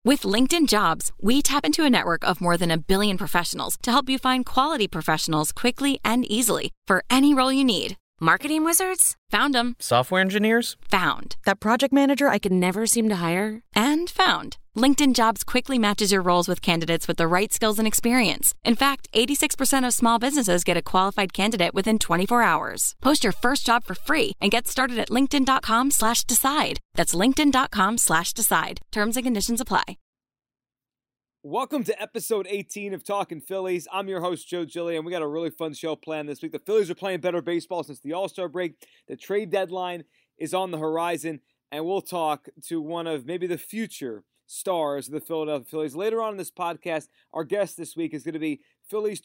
With LinkedIn Jobs, we tap into a network of more than 1 billion professionals to help you find quality professionals quickly and easily for any role you need. Marketing wizards? Found them. Software engineers? Found. That project manager I could never seem to hire? And found. LinkedIn Jobs quickly matches your roles with candidates with the right skills and experience. In fact, 86% of small businesses get a qualified candidate within 24 hours. Post your first job for free and get started at linkedin.com/decide. That's linkedin.com/decide. Terms and conditions apply. Welcome to episode 18 of Talking Phillies. I'm your host, Joe Gilliam. We got a really fun show planned this week. The Phillies are playing better baseball since the All-Star break. The trade deadline is on the horizon, and we'll talk to one of maybe the future stars of the Philadelphia Phillies. Later on in this podcast, our guest this week is going to be Phillies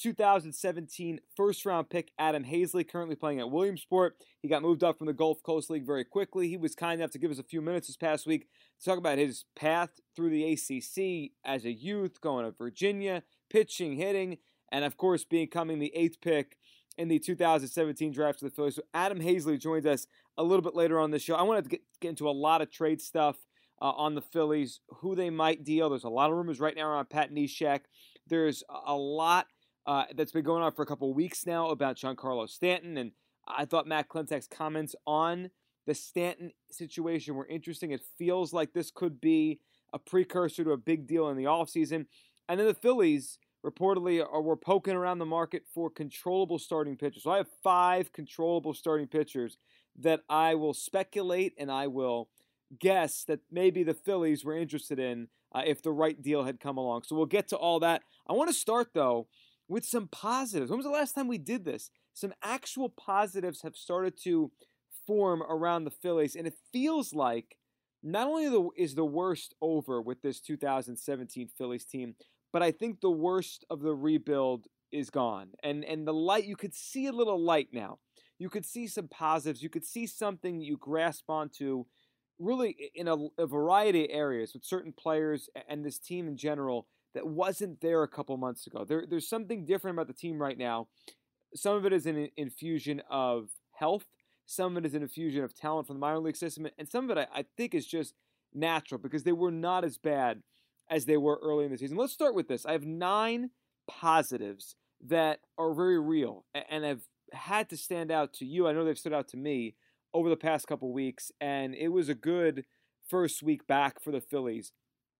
2017 first-round pick Adam Hazley, currently playing at Williamsport. He got moved up from the Gulf Coast League very quickly. He was kind enough to give us a few minutes this past week to talk about his path through the ACC as a youth, going to Virginia, pitching, hitting, and of course becoming the 8th pick in the 2017 draft for the Phillies. So Adam Hazley joins us a little bit later on the show. I wanted to get into a lot of trade stuff on the Phillies, who they might deal. There's a lot of rumors right now around Pat Neshek. There's a lot that's been going on for a couple of weeks now about Giancarlo Stanton, and I thought Matt Klentak's comments on the Stanton situation were interesting. It feels like this could be a precursor to a big deal in the offseason. And then the Phillies reportedly were poking around the market for controllable starting pitchers. So I have 5 controllable starting pitchers that I will speculate and I will guess that maybe the Phillies were interested in if the right deal had come along. So we'll get to all that. I want to start, though, with some positives. When was the last time we did this? Some actual positives have started to form around the Phillies, and it feels like not only is the worst over with this 2017 Phillies team, but I think the worst of the rebuild is gone. And the light, you could see a little light now. You could see some positives. You could see something you grasp onto really in a variety of areas with certain players and this team in general that wasn't there a couple months ago. There's something different about the team right now. Some of it is an infusion of health. Some of it is an infusion of talent from the minor league system. And some of it I think is just natural because they were not as bad as they were early in the season. Let's start with this. I have 9 positives that are very real and have had to stand out to you. I know they've stood out to me over the past couple weeks, and it was a good first week back for the Phillies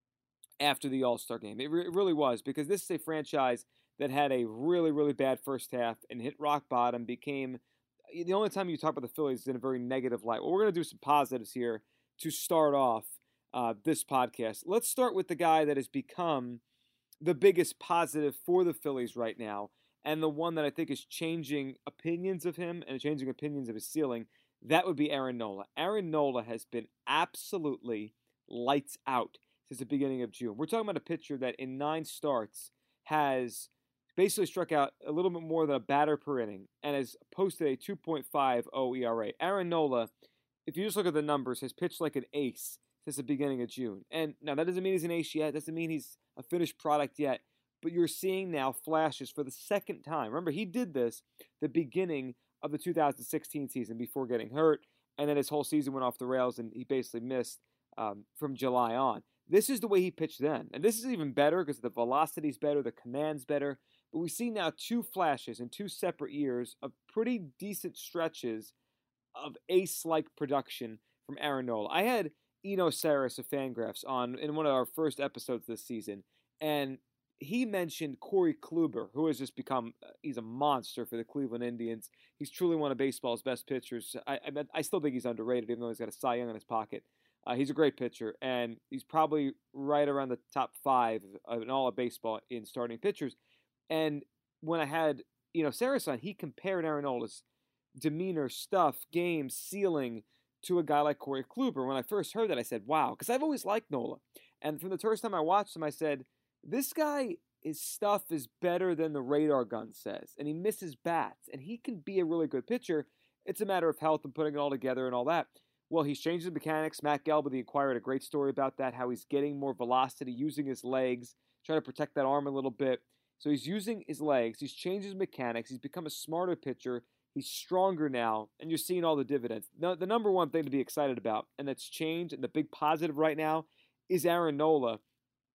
after the All-Star game. It really was, because this is a franchise that had a really, really bad first half and hit rock bottom, became the only time you talk about the Phillies is in a very negative light. Well, we're going to do some positives here to start off this podcast. Let's start with the guy that has become the biggest positive for the Phillies right now, and the one that I think is changing opinions of him and changing opinions of his ceiling. That would be Aaron Nola. Aaron Nola has been absolutely lights out since the beginning of June. We're talking about a pitcher that in 9 starts has basically struck out a little bit more than a batter per inning and has posted a 2.50 ERA. Aaron Nola, if you just look at the numbers, has pitched like an ace since the beginning of June. And now that doesn't mean he's an ace yet. Doesn't mean he's a finished product yet. But you're seeing now flashes for the second time. Remember, he did this the beginning of the 2016 season before getting hurt, and then his whole season went off the rails, and he basically missed from July on. This is the way he pitched then, and this is even better because the velocity's better, the command's better, but we see now 2 flashes in 2 separate years of pretty decent stretches of ace-like production from Aaron Nola. I had Eno Sarris of Fangraphs on in one of our first episodes this season, and he mentioned Corey Kluber, who has just become, he's a monster for the Cleveland Indians. He's truly one of baseball's best pitchers. I still think he's underrated, even though he's got a Cy Young in his pocket. He's a great pitcher, and he's probably right around the top 5 in all of baseball in starting pitchers. And when I had Sarris on, he compared Aaron Nola's demeanor, stuff, game, ceiling to a guy like Corey Kluber. When I first heard that, I said, wow, because I've always liked Nola. And from the first time I watched him, I said, this guy, his stuff is better than the radar gun says, and he misses bats, and he can be a really good pitcher. It's a matter of health and putting it all together and all that. Well, he's changed his mechanics. Matt Gelb of the Inquirer had a great story about that, how he's getting more velocity, using his legs, trying to protect that arm a little bit. So he's using his legs. He's changed his mechanics. He's become a smarter pitcher. He's stronger now, and you're seeing all the dividends. Now, the number one thing to be excited about, and that's changed, and the big positive right now, is Aaron Nola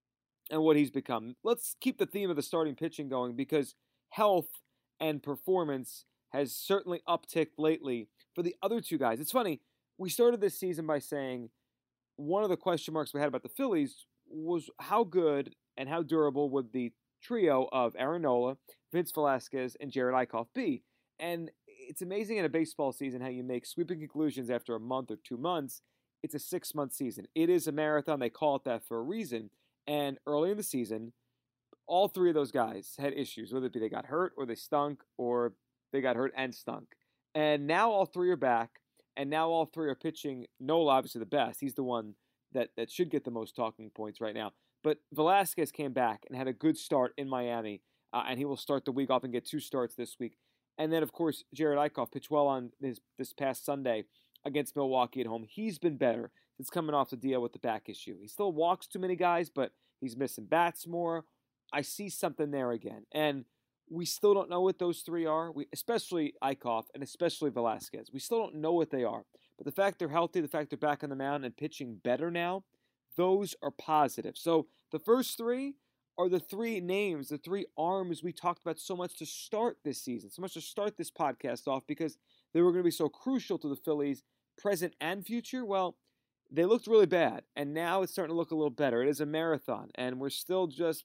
and what he's become. Let's keep the theme of the starting pitching going because health and performance has certainly upticked lately for the other two guys. It's funny, we started this season by saying one of the question marks we had about the Phillies was how good and how durable would the trio of Aaron Nola, Vince Velasquez, and Jared Eickhoff be. And it's amazing in a baseball season how you make sweeping conclusions after a month or 2 months. It's a 6-month season. It is a marathon. They call it that for a reason. And early in the season, all three of those guys had issues, whether it be they got hurt or they stunk or they got hurt and stunk. And now all three are back, and now all three are pitching. Nola, obviously the best. He's the one that should get the most talking points right now. But Velasquez came back and had a good start in Miami, and he will start the week off and get 2 starts this week. And then, of course, Jared Eickhoff pitched well on this past Sunday against Milwaukee at home. He's been better since coming off the deal with the back issue. He still walks too many guys, but he's missing bats more. I see something there again. And we still don't know what those three are, especially Eickhoff and especially Velasquez. We still don't know what they are. But the fact they're healthy, the fact they're back on the mound and pitching better now, those are positive. So the first three are the three names, the three arms we talked about so much to start this season, so much to start this podcast off because they were going to be so crucial to the Phillies, present and future. Well, they looked really bad, and now it's starting to look a little better. It is a marathon, and we're still just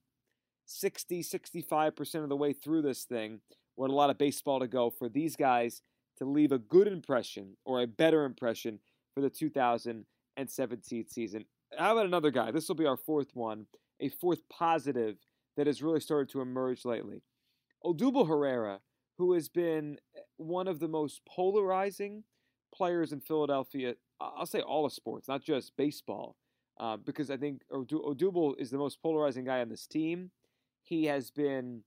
65% of the way through this thing with a lot of baseball to go for these guys to leave a good impression or a better impression for the 2017 season. How about another guy? This will be our fourth one, a fourth positive that has really started to emerge lately. Odubel Herrera, who has been one of the most polarizing players in Philadelphia, I'll say all of sports, not just baseball, because I think Odubel is the most polarizing guy on this team. He has been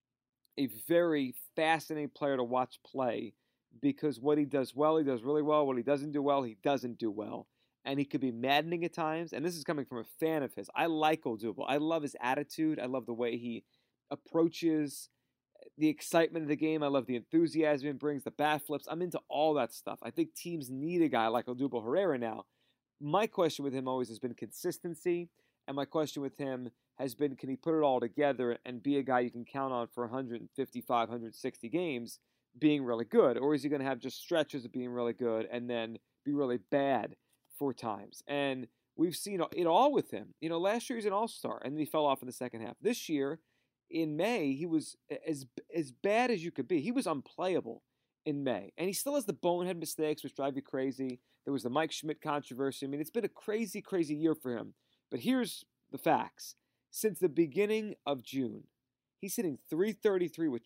a very fascinating player to watch play because what he does well, he does really well. What he doesn't do well, he doesn't do well. And he could be maddening at times. And this is coming from a fan of his. I like Odubel. I love his attitude. I love the way he approaches the excitement of the game. I love the enthusiasm he brings, the bat flips. I'm into all that stuff. I think teams need a guy like Odubel Herrera now. My question with him always has been consistency. And my question with him has been, can he put it all together and be a guy you can count on for 155, 160 games being really good? Or is he going to have just stretches of being really good and then be really bad 4 times? And we've seen it all with him. You know, last year he was an all-star, and then he fell off in the second half. This year, in May, he was as bad as you could be. He was unplayable in May. And he still has the bonehead mistakes, which drive you crazy. There was the Mike Schmidt controversy. I mean, it's been a crazy, crazy year for him. But here's the facts. Since the beginning of June, he's hitting .333 with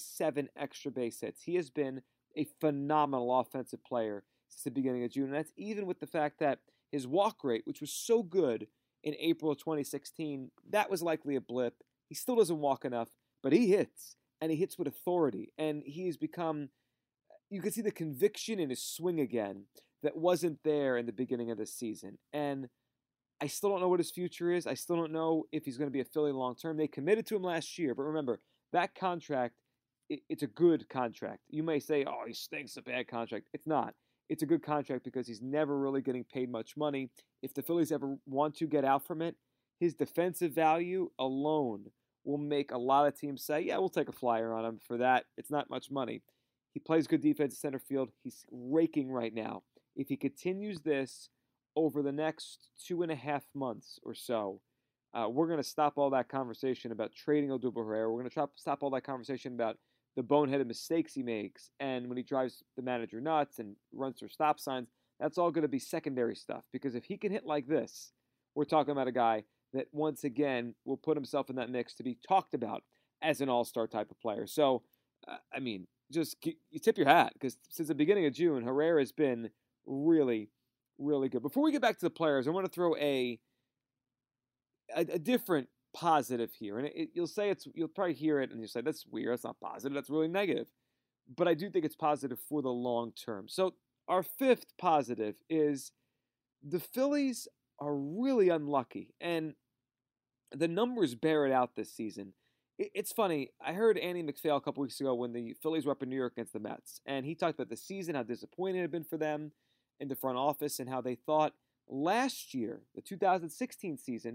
27 extra base hits. He has been a phenomenal offensive player since the beginning of June. And that's even with the fact that his walk rate, which was so good in April of 2016, that was likely a blip. He still doesn't walk enough, but he hits, and he hits with authority. And he has become, you can see the conviction in his swing again that wasn't there in the beginning of the season. And I still don't know what his future is. I still don't know if he's going to be a Philly long term. They committed to him last year, but remember, that contract, it's a good contract. You may say, oh, he stinks, a bad contract. It's not. It's a good contract because he's never really getting paid much money. If the Phillies ever want to get out from it, his defensive value alone will make a lot of teams say, yeah, we'll take a flyer on him for that. It's not much money. He plays good defense in center field. He's raking right now. If he continues this over the next 2.5 months or so, we're going to stop all that conversation about trading Odubel Herrera. We're going to stop all that conversation about the boneheaded mistakes he makes and when he drives the manager nuts and runs through stop signs. That's all going to be secondary stuff because if he can hit like this, we're talking about a guy that once again will put himself in that mix to be talked about as an all-star type of player. So, I mean, you tip your hat because since the beginning of June, Herrera has been really, really good. Before we get back to the players, I want to throw a different positive here. And you'll probably hear it and you'll say, that's weird. That's not positive. That's really negative. But I do think it's positive for the long term. So our fifth positive is the Phillies are really unlucky. And the numbers bear it out this season. It's funny. I heard Andy MacPhail a couple weeks ago when the Phillies were up in New York against the Mets. And he talked about the season, how disappointed it had been for them in the front office, and how they thought last year, the 2016 season,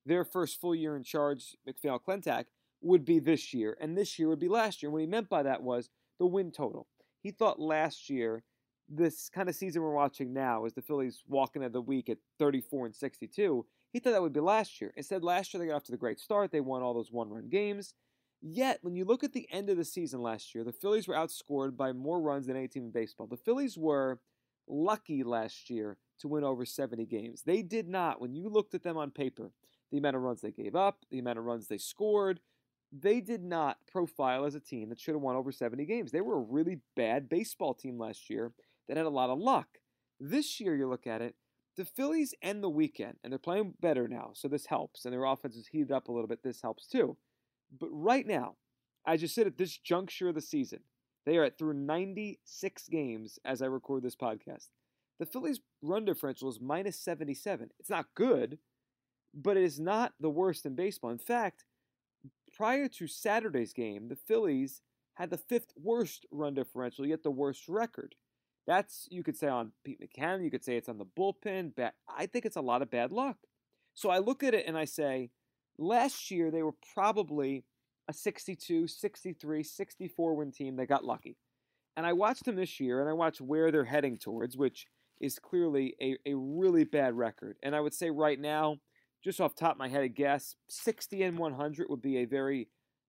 their first full year in charge, McPhail-Clintack, would be this year, and this year would be last year. What he meant by that was the win total. He thought last year, this kind of season we're watching now, as the Phillies walk into the week at 34-62, he thought that would be last year. Instead, last year they got off to the great start. They won all those one-run games. Yet, when you look at the end of the season last year, the Phillies were outscored by more runs than any team in baseball. The Phillies were lucky last year to win over 70 games. They did not, when you looked at them on paper, the amount of runs they gave up, the amount of runs they scored, they did not profile as a team that should have won over 70 games. They were a really bad baseball team last year that had a lot of luck. This year, you look at it, the Phillies end the weekend, and they're playing better now, so this helps, and their offense is heated up a little bit. This helps too. But right now, as you said at this juncture of the season, they are through 96 games as I record this podcast. The Phillies' run differential is minus 77. It's not good, but it is not the worst in baseball. In fact, prior to Saturday's game, the Phillies had the 5th worst run differential, yet the worst record. That's, you could say, on Pete Mackanin. You could say it's on the bullpen. I think it's a lot of bad luck. So I look at it and I say, last year they were probably a 62, 63, 64 win team that got lucky. And I watched them this year, and I watched where they're heading towards, which is clearly a really bad record. And I would say right now, just off the top of my head, a guess, 60-100 would be a very,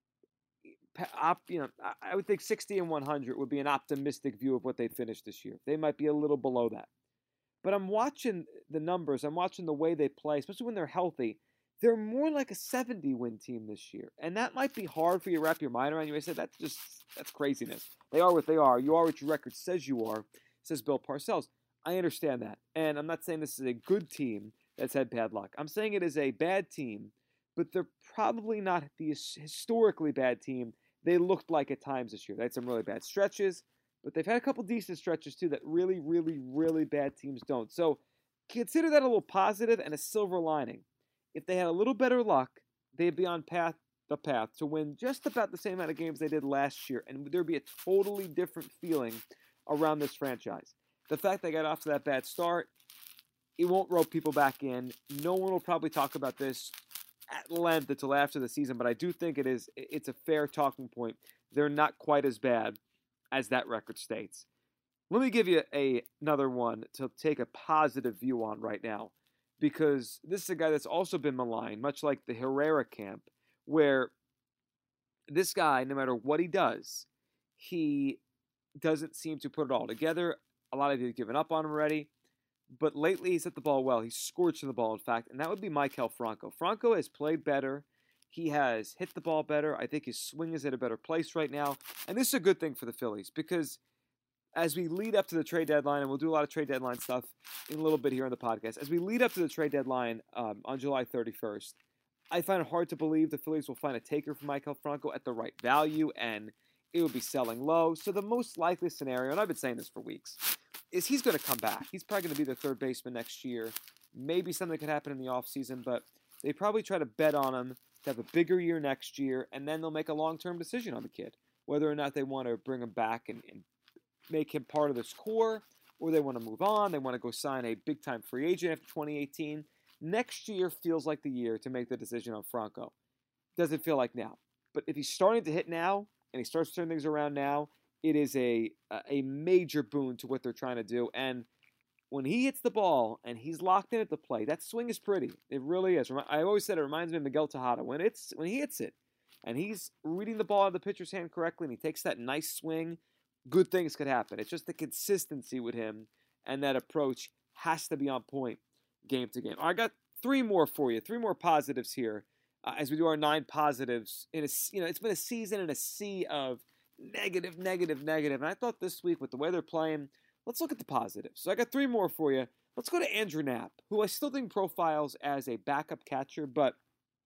I would think 60-100 would be an optimistic view of what they'd finish this year. They might be a little below that. But I'm watching the numbers. I'm watching the way they play, especially when they're healthy. They're more like a 70-win team this year. And that might be hard for you to wrap your mind around. You may say, that's craziness. They are what they are. You are what your record says you are, says Bill Parcells. I understand that. And I'm not saying this is a good team that's had bad luck. I'm saying it is a bad team, but they're probably not the historically bad team they looked like at times this year. They had some really bad stretches, but they've had a couple decent stretches too that really, really, really bad teams don't. So consider that a little positive and a silver lining. If they had a little better luck, they'd be on the path to win just about the same amount of games they did last year, and there'd be a totally different feeling around this franchise. The fact they got off to that bad start, it won't rope people back in. No one will probably talk about this at length until after the season, but I do think it's a fair talking point. They're not quite as bad as that record states. Let me give you another one to take a positive view on right now, because this is a guy that's also been maligned, much like the Herrera camp, where this guy, no matter what he does, he doesn't seem to put it all together. A lot of you have given up on him already. But lately, he's hit the ball well. He's scorching the ball, in fact, and that would be Maikel Franco. Franco has played better. He has hit the ball better. I think his swing is at a better place right now. And this is a good thing for the Phillies, because as we lead up to the trade deadline, and we'll do a lot of trade deadline stuff in a little bit here on the podcast, as we lead up to the trade deadline on July 31st, I find it hard to believe the Phillies will find a taker for Maikel Franco at the right value, and it will be selling low. So the most likely scenario, and I've been saying this for weeks, is he's going to come back. He's probably going to be the third baseman next year. Maybe something could happen in the offseason, but they probably try to bet on him to have a bigger year next year, and then they'll make a long-term decision on the kid, whether or not they want to bring him back and make him part of this core, or they want to move on. They want to go sign a big-time free agent after 2018. Next year feels like the year to make the decision on Franco. Doesn't feel like now. But if he's starting to hit now, and he starts turning things around now, it is a major boon to what they're trying to do. And when he hits the ball and he's locked in at the plate, that swing is pretty. It really is. I always said it reminds me of Miguel Tejada. When he hits it and he's reading the ball out of the pitcher's hand correctly and he takes that nice swing, good things could happen. It's just the consistency with him, and that approach has to be on point game to game. I got 3 more for you, 3 more positives here as we do our 9 positives. It's been a season in a sea of negative. And I thought this week, with the way they're playing, let's look at the positives. So I got 3 more for you. Let's go to Andrew Knapp, who I still think profiles as a backup catcher, but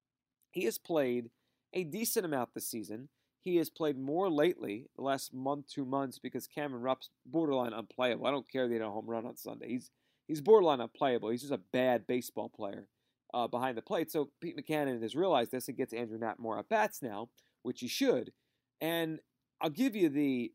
he has played a decent amount this season. He has played more lately, the last month, 2 months, because Cameron Rupp's borderline unplayable. I don't care that he had a home run on Sunday. He's borderline unplayable. He's just a bad baseball player behind the plate. So Pete Mackanin has realized this and gets Andrew Knapp more at-bats now, which he should. And I'll give you the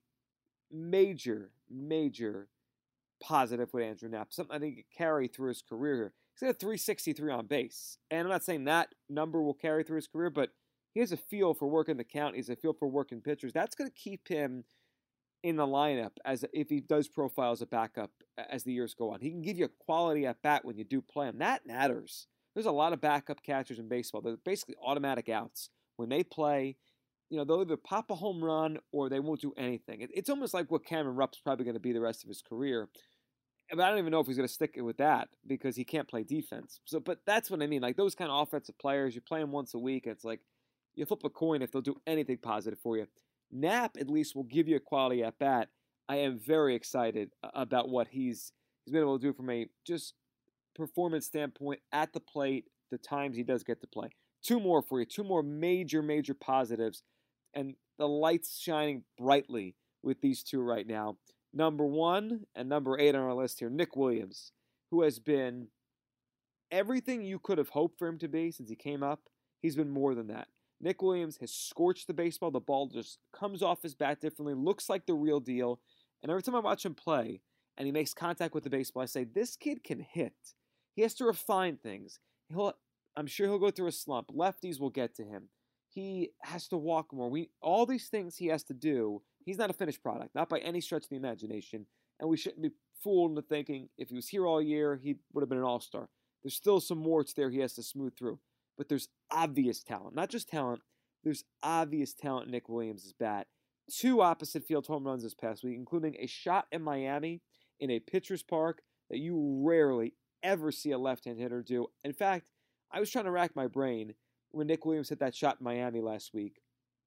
major positive with Andrew Knapp, something I think he could carry through his career here. He's got a 363 on base. And I'm not saying that number will carry through his career, but he has a feel for working the count. He has a feel for working pitchers. That's going to keep him in the lineup as if he does profile as a backup as the years go on. He can give you a quality at bat when you do play him. That matters. There's a lot of backup catchers in baseball. They're basically automatic outs. When they play, they'll either pop a home run or they won't do anything. It's almost like what Cameron Rupp's probably going to be the rest of his career. But I don't even know if he's going to stick with that because he can't play defense. But that's what I mean. Like those kind of offensive players, you play them once a week. It's like you flip a coin if they'll do anything positive for you. Knapp at least will give you a quality at bat. I am very excited about what he's been able to do from a just performance standpoint at the plate, the times he does get to play. Two more for you, two more major positives, and the lights shining brightly with these two right now. Number 1 and number 8 on our list here, Nick Williams, who has been everything you could have hoped for him to be since he came up. He's been more than that. Nick Williams has scorched the baseball. The ball just comes off his bat differently, looks like the real deal. And every time I watch him play and he makes contact with the baseball, I say, this kid can hit. He has to refine things. I'm sure he'll go through a slump. Lefties will get to him. He has to walk more. All these things he has to do. He's not a finished product, not by any stretch of the imagination. And we shouldn't be fooled into thinking if he was here all year, he would have been an all-star. There's still some warts there he has to smooth through. But there's obvious talent. Not just talent. There's obvious talent in Nick Williams' bat. 2 opposite field home runs this past week, including a shot in Miami in a pitcher's park that you rarely ever see a left-hand hitter do. In fact, I was trying to rack my brain when Nick Williams hit that shot in Miami last week.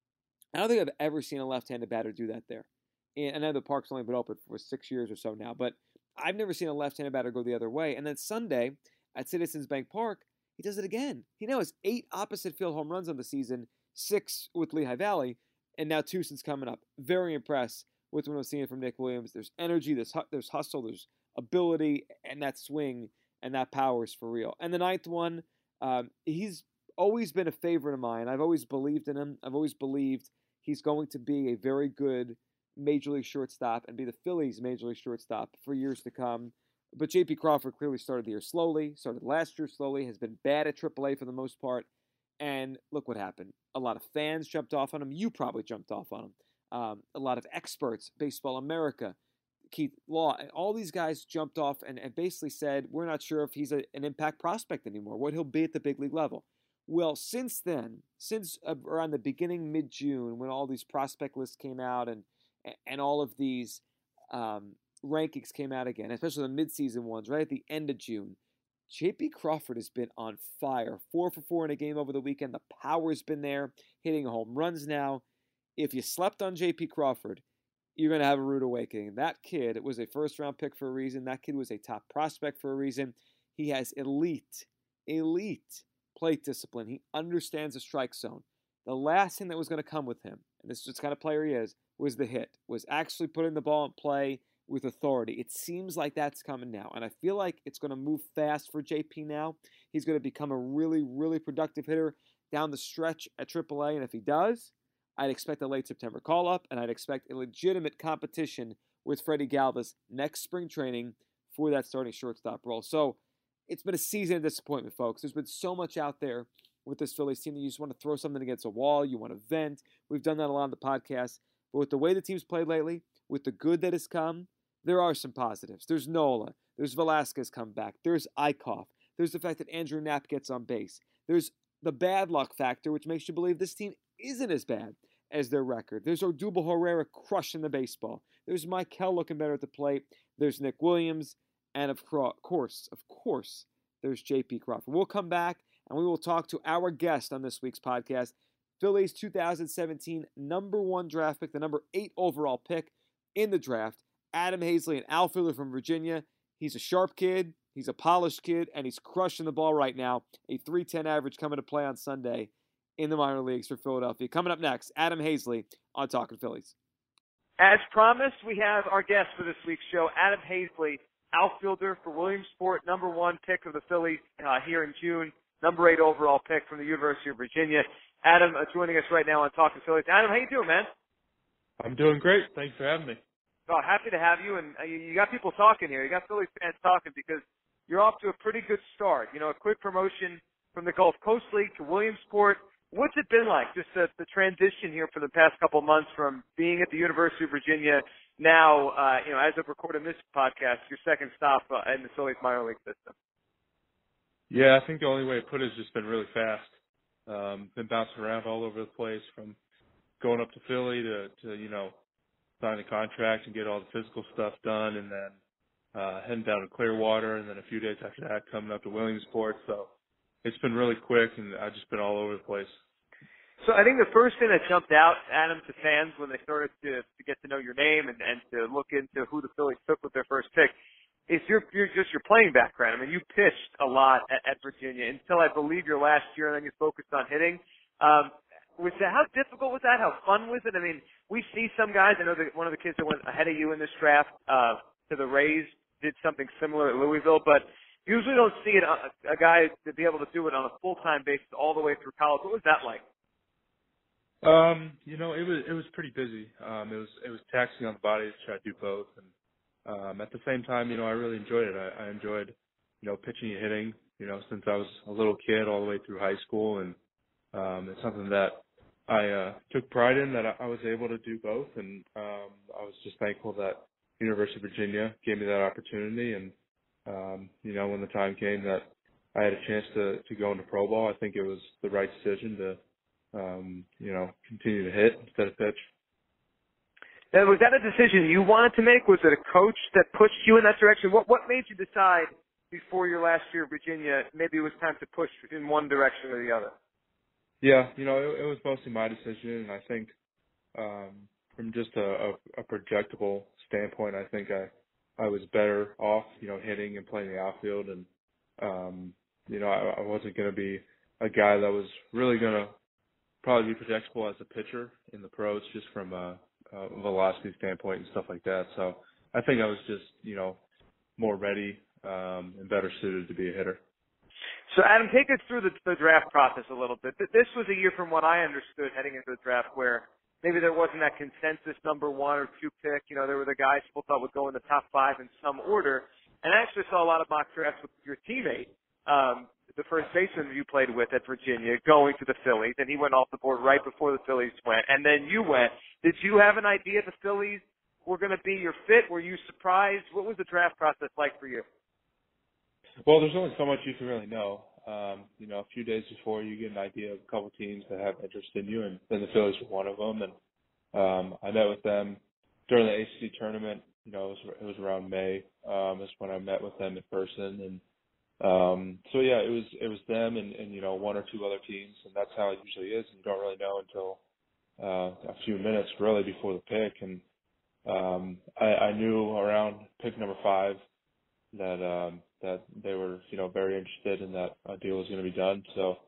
I don't think I've ever seen a left-handed batter do that there. And I know the park's only been open for 6 years or so now, but I've never seen a left-handed batter go the other way. And then Sunday at Citizens Bank Park, he does it again. He now has 8 opposite field home runs on the season, 6 with Lehigh Valley, and now 2 since coming up. Very impressed with what I'm seeing from Nick Williams. There's energy, there's hustle, there's ability, and that swing and that power is for real. And the 9th one, he's always been a favorite of mine. I've always believed in him. I've always believed he's going to be a very good Major League shortstop and be the Phillies' Major League shortstop for years to come. But J.P. Crawford clearly started the year slowly, started last year slowly, has been bad at AAA for the most part. And look what happened. A lot of fans jumped off on him. You probably jumped off on him. A lot of experts, Baseball America, Keith Law, all these guys jumped off and basically said, we're not sure if he's an impact prospect anymore, what he'll be at the big league level. Well, since then, since around the beginning, mid-June, when all these prospect lists came out and all of these rankings came out again, especially the mid-season ones, right at the end of June, J.P. Crawford has been on fire. 4 for 4 in a game over the weekend. The power's been there, hitting home runs now. If you slept on J.P. Crawford, you're going to have a rude awakening. That kid was a first-round pick for a reason. That kid was a top prospect for a reason. He has elite plate discipline. He understands the strike zone. The last thing that was going to come with him, and this is the kind of player he is, was the hit, was actually putting the ball in play with authority. It seems like that's coming now, and I feel like it's going to move fast for JP now. He's going to become a really productive hitter down the stretch at AAA, and if he does, I'd expect a late September call-up, and I'd expect a legitimate competition with Freddie Galvis next spring training for that starting shortstop role. So it's been a season of disappointment, folks. There's been so much out there with this Phillies team that you just want to throw something against a wall. You want to vent. We've done that a lot on the podcast. But with the way the team's played lately, with the good that has come, there are some positives. There's Nola. There's Velasquez come back. There's Eichhoff. There's the fact that Andrew Knapp gets on base. There's the bad luck factor, which makes you believe this team isn't as bad as their record. There's Odubel Herrera crushing the baseball. There's Michael looking better at the plate. There's Nick Williams. And of course, there's J.P. Crawford. We'll come back and we will talk to our guest on this week's podcast, Phillies 2017 number 1 draft pick, the number 8 overall pick in the draft, Adam Hazley, an outfielder from Virginia. He's a sharp kid, he's a polished kid, and he's crushing the ball right now. A .310 average coming to play on Sunday in the minor leagues for Philadelphia. Coming up next, Adam Hazley on Talking Phillies. As promised, we have our guest for this week's show, Adam Hazley, outfielder for Williamsport, number 1 pick of the Phillies here in June, number 8 overall pick from the University of Virginia. Adam, joining us right now on Talking Phillies. Adam, how you doing, man? I'm doing great. Thanks for having me. Oh, happy to have you, and you got people talking here. You got Phillies fans talking because you're off to a pretty good start. You know, a quick promotion from the Gulf Coast League to Williamsport. What's it been like, just the transition here for the past couple of months from being at the University of Virginia now, you know, as of recording this podcast, your second stop in the Phillies minor league system? Yeah, I think the only way to put it is just been really fast. Been bouncing around all over the place, from going up to Philly to you know, sign the contract and get all the physical stuff done, and then heading down to Clearwater, and then a few days after that coming up to Williamsport. So it's been really quick, and I've just been all over the place. So I think the first thing that jumped out, Adam, to fans when they started to get to know your name and to look into who the Phillies took with their first pick is your playing background. I mean, you pitched a lot at Virginia until I believe your last year, and then you focused on hitting. How difficult was that? How fun was it? I mean, we see some guys. I know that one of the kids that went ahead of you in this draft to the Rays did something similar at Louisville, but usually don't see it, a guy to be able to do it on a full-time basis all the way through college. What was that like? You know, it was pretty busy. It was taxing on the body to try to do both, and at the same time, you know, I really enjoyed it. I enjoyed, you know, pitching and hitting, you know, since I was a little kid all the way through high school, and it's something that I took pride in, that I was able to do both, and I was just thankful that University of Virginia gave me that opportunity, and you know, when the time came that I had a chance to go into pro ball, I think it was the right decision to you know, continue to hit instead of pitch. And was that a decision you wanted to make? Was it a coach that pushed you in that direction? What made you decide before your last year at Virginia maybe it was time to push in one direction or the other? Yeah, you know, it was mostly my decision, and I think from just a projectable standpoint, I think I was better off, you know, hitting and playing the outfield, and you know, I wasn't going to be a guy that was really going to probably be projectable as a pitcher in the pros, just from a velocity standpoint and stuff like that. So I think I was just, you know, more ready and better suited to be a hitter. So Adam, take us through the draft process a little bit. This was a year, from what I understood, heading into the draft where maybe there wasn't that consensus number 1 or 2 pick. You know, there were the guys people thought would go in the top 5 in some order. And I actually saw a lot of mock drafts with your teammate, the first baseman you played with at Virginia, going to the Phillies, and he went off the board right before the Phillies went, and then you went. Did you have an idea the Phillies were going to be your fit? Were you surprised? What was the draft process like for you? Well, there's only so much you can really know. You know, a few days before, you get an idea of a couple teams that have interest in you, and then the Phillies were one of them. And I met with them during the ACC tournament. You know, it was around May. Is when I met with them in person, and so yeah, it was them and you know, 1 or 2 other teams, and that's how it usually is. You don't really know until a few minutes really before the pick, and I knew around pick number 5 that they were, you know, very interested in that a deal was going to be done. So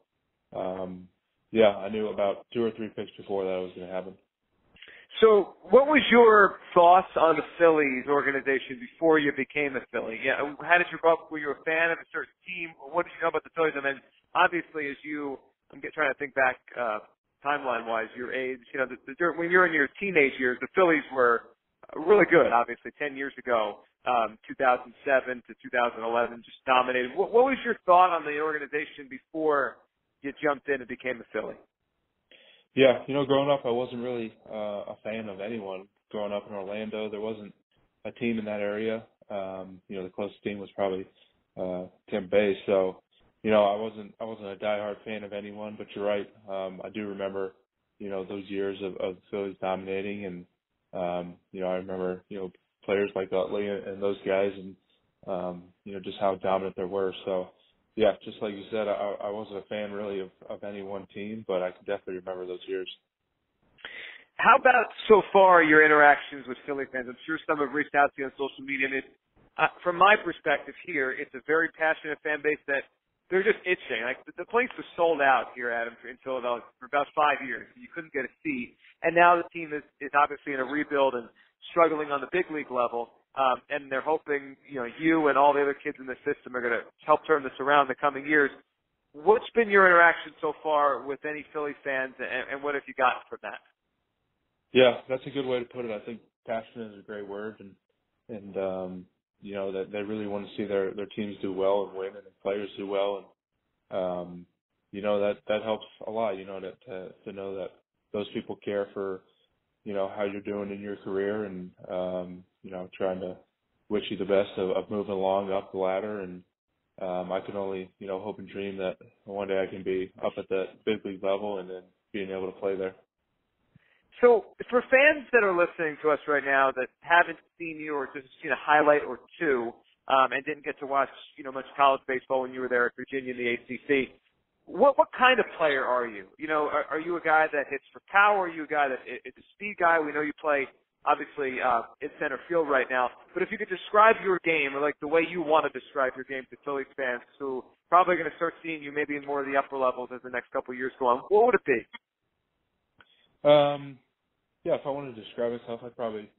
yeah, I knew about 2 or 3 picks before that was going to happen. So what was your thoughts on the Phillies organization before you became a Philly? Yeah, how did you grow up? Were you a fan of a certain team? What did you know about the Phillies? And then obviously, I'm trying to think back timeline-wise, your age, you know, when you're in your teenage years, the Phillies were really good, obviously, 10 years ago, 2007 to 2011, just dominated. What was your thought on the organization before you jumped in and became a Philly? Yeah, you know, growing up, I wasn't really a fan of anyone. Growing up in Orlando, there wasn't a team in that area. You know, the closest team was probably Tampa Bay. So, you know, I wasn't a diehard fan of anyone. But you're right. I do remember, you know, those years of the Phillies dominating, and you know, I remember, you know, players like Utley and those guys, and you know, just how dominant they were. So. Yeah, just like you said, I wasn't a fan really of any one team, but I can definitely remember those years. How about so far your interactions with Philly fans? I'm sure some have reached out to you on social media. I mean, from my perspective here, it's a very passionate fan base that they're just itching. Like the place was sold out here, Adam, in Philadelphia for about 5 years. You couldn't get a seat, and now the team is obviously in a rebuild and struggling on the big league level. And they're hoping, you know, you and all the other kids in the system are going to help turn this around in the coming years. What's been your interaction so far with any Philly fans, and what have you gotten from that? Yeah, that's a good way to put it. I think passionate is a great word, and that they really want to see their teams do well and win and the players do well. And, that helps a lot, to know that those people care for, how you're doing in your career and, trying to wish you the best of moving along up the ladder. And I can only, hope and dream that one day I can be up at the big league level and then being able to play there. So for fans that are listening to us right now that haven't seen you or just seen a highlight or two and didn't get to watch, much college baseball when you were there at Virginia in the ACC, what kind of player are you? Are you a guy that hits for power? Are you a guy that is a speed guy? We know you play, obviously, in center field right now. But if you could describe your game, or like the way you want to describe your game to Phillies fans who probably going to start seeing you maybe in more of the upper levels as the next couple of years go on, what would it be? Yeah, if I wanted to describe myself, I'd probably,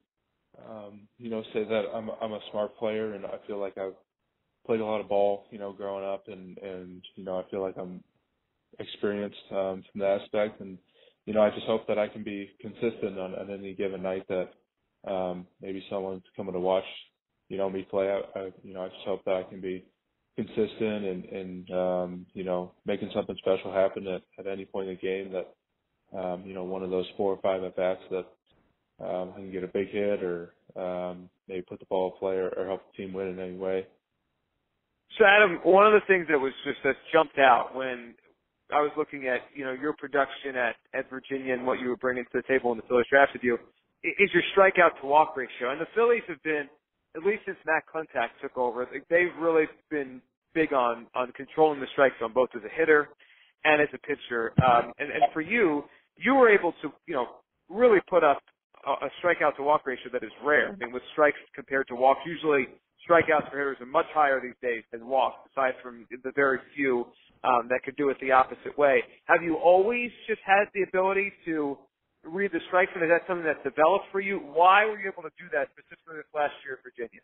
say that I'm a smart player, and I feel like I've played a lot of ball, growing up, and I feel like I'm experienced from that aspect, and I just hope that I can be consistent on any given night that maybe someone's coming to watch, me play. I just hope that I can be consistent and making something special happen at any point in the game that. One of those 4 or 5 at bats that I can get a big hit or maybe put the ball in play or help the team win in any way. So, Adam, one of the things that jumped out when I was looking at your production at Virginia and what you were bringing to the table when the Phillies drafted you is your strikeout to walk ratio. And the Phillies have been, at least since Matt Klentak took over, they've really been big on controlling the strike zone both as a hitter and as a pitcher. And for you were able to, really put up a strikeout to walk ratio that is rare. I mean, with strikes compared to walks, usually strikeouts for hitters are much higher these days than walks, aside from the very few that could do it the opposite way. Have you always just had the ability to read the strike zone? Is that something that's developed for you? Why were you able to do that specifically this last year at Virginia?